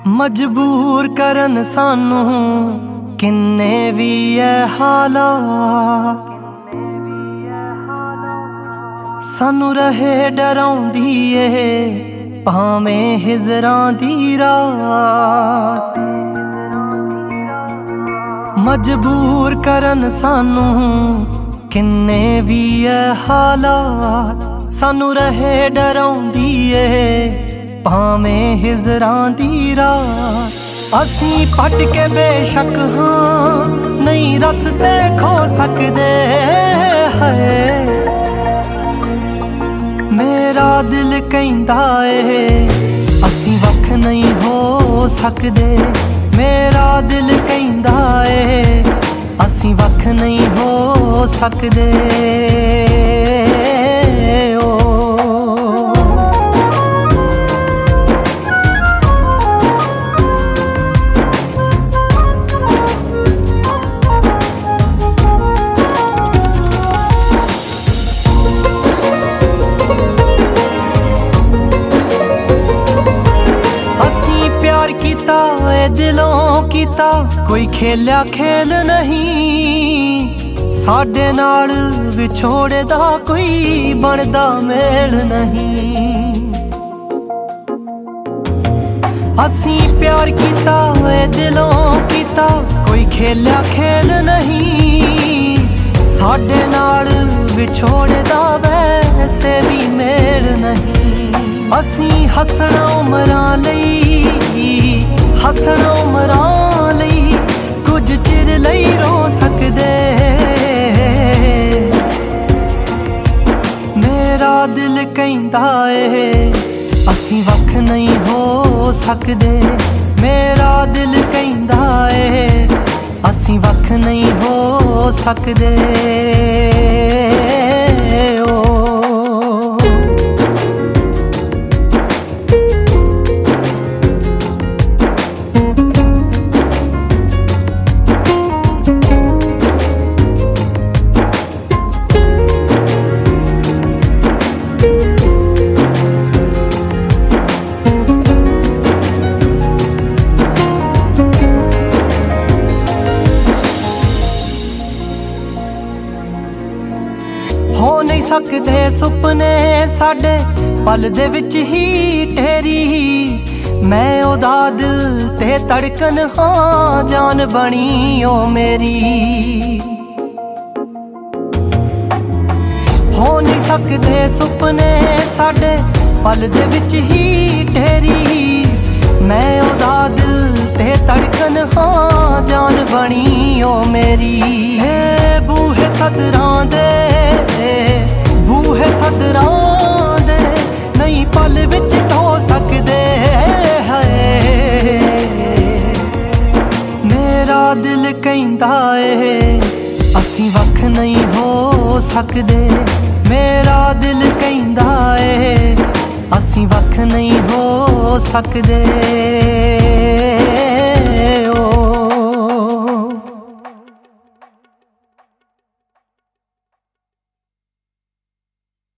ਮਜਬੂਰ ਕਰਨ ਸਾਨੂੰ ਕਿੰਨੇ ਵੀ ਐ ਹਾਲਾਤ, ਸਾਨੂੰ ਰਹੇ ਡਰਾਉਂਦੀ ਏ ਭਾਵੇਂ ਹਿਜਰਾਂ ਦੀ ਰਾਤ। ਮਜਬੂਰ ਕਰਨ ਸਾਨੂੰ ਕਿੰਨੇ ਵੀ ਐ ਹਾਲਾਤ, ਸਾਨੂੰ ਰਹੇ ਡਰਾਉਂਦੀ ਏ ਭਾਵੇਂ ਹਿਜਰਾਂ ਦੀ ਰਾਤ। ਅਸੀਂ ਪਟ ਕੇ ਬੇਸ਼ੱਕ ਹਾਂ, ਨਹੀਂ ਰਸਤੇ ਖੋ ਸਕਦੇ ਹੈ। ਮੇਰਾ ਦਿਲ ਕਹਿੰਦਾ ਏ ਅਸੀਂ ਵੱਖ ਨਹੀਂ ਹੋ ਸਕਦੇ। ਮੇਰਾ ਦਿਲ ਕਹਿੰਦਾ ਏ ਅਸੀਂ ਵੱਖ ਨਹੀਂ ਹੋ ਸਕਦੇ। ਕੀਤਾ ਏ ਦਿਲੋਂ ਕੀਤਾ, ਕੋਈ ਖੇਲਿਆ ਖੇਲ ਨਹੀਂ। ਸਾਡੇ ਨਾਲ ਵਿਛੋੜੇ ਦਾ ਕੋਈ ਬਣਦਾ ਮੇਲ ਨਹੀਂ। ਅਸੀਂ ਪਿਆਰ ਕੀਤਾ ਏ ਦਿਲੋਂ ਕੀਤਾ, ਕੋਈ ਖੇਲਿਆ ਖੇਲ ਨਹੀਂ। ਸਾਡੇ ਨਾਲ ਵਿਛੋੜੇ ਦਾ ਵੈਸੇ ਵੀ ਮੇਲ ਨਹੀਂ। ਅਸੀਂ ਹੱਸਣਾ ਉਮਰਾਂ ਲਈ, ਹੱਸਣਾ ਉਮਰਾਂ ਲਈ, ਕੁਝ ਚਿਰ ਲਈ ਰੋ ਸਕਦੇ। ਮੇਰਾ ਦਿਲ ਕਹਿੰਦਾ ਏ ਅਸੀਂ ਵੱਖ ਨਹੀਂ ਹੋ ਸਕਦੇ। ਮੇਰਾ ਦਿਲ ਕਹਿੰਦਾ ਏ ਅਸੀਂ ਵੱਖ ਨਹੀਂ ਹੋ ਸਕਦੇ। ਹੋ ਨਹੀਂ ਸਕਦੇ ਸੁਪਨੇ ਸਾਡੇ ਪਲ ਦੇ ਵਿੱਚ ਹੀ ਢੇਰੀ। ਮੈਂ ਉਹਦਾ ਦਿਲ ਤੇ ਧੜਕਨ ਹਾਂ, ਜਾਨ ਬਣੀ ਓ ਮੇਰੀ। ਹੋ ਨਹੀਂ ਸਕਦੇ ਸੁਪਨੇ ਸਾਡੇ ਪਲ ਦੇ ਵਿੱਚ ਹੀ ਢੇਰੀ। ਮੈਂ ਉਹਦਾ ਦਿਲ ਤੇ ਧੜਕਨ ਹਾਂ, ਜਾਨ ਬਣੀ ਓ ਮੇਰੀ। ਬੂਹੇ ਸਦਰਾਂ ਦੇ, ਬੂਹੇ ਸਦਰਾਂ ਦੇ, ਨਹੀਂ ਪਲ ਵਿੱਚ ਢੋ ਸਕਦੇ ਹੈ। ਮੇਰਾ ਦਿਲ ਕਹਿੰਦਾ ਏ ਅਸੀਂ ਵੱਖ ਨਹੀਂ ਹੋ ਸਕਦੇ। ਮੇਰਾ ਦਿਲ ਕਹਿੰਦਾ ਏ ਅਸੀਂ ਵੱਖ ਨਹੀਂ ਹੋ ਸਕਦੇ।